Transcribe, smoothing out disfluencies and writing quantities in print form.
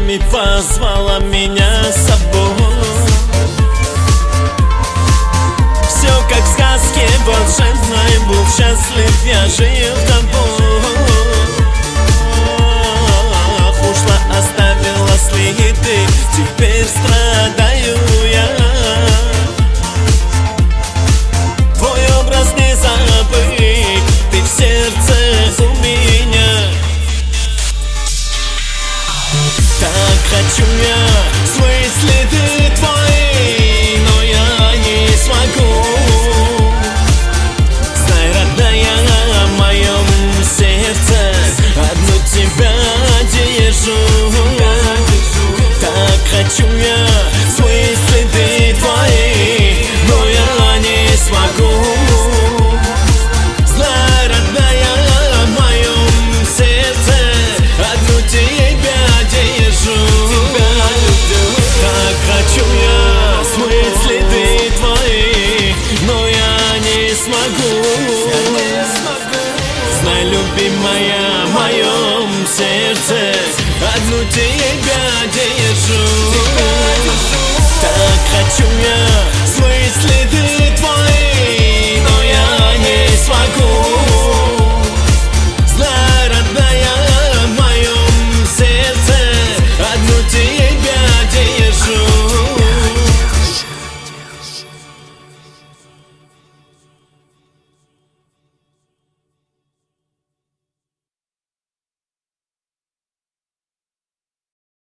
крыльями позвала меня с собой. Все как в сказке волшебной, был счастлив, я жил тобой. Ушла, оставила следы, теперь страдаю я. Твой образ не забыть, ты в сердце у меня. Так хочу я смыть следы твои, но я не смогу. Знай, родная, в моем сердце одну тебя держу. Так хочу я смыть следы твои, но я не смогу. Знай, родная, в моем сердце одну тебя держу. Так хочу я смыть следы твои, но я не смогу. Знай, любимая, в моем сердце одну тебя держу. Так хочу я смыть следы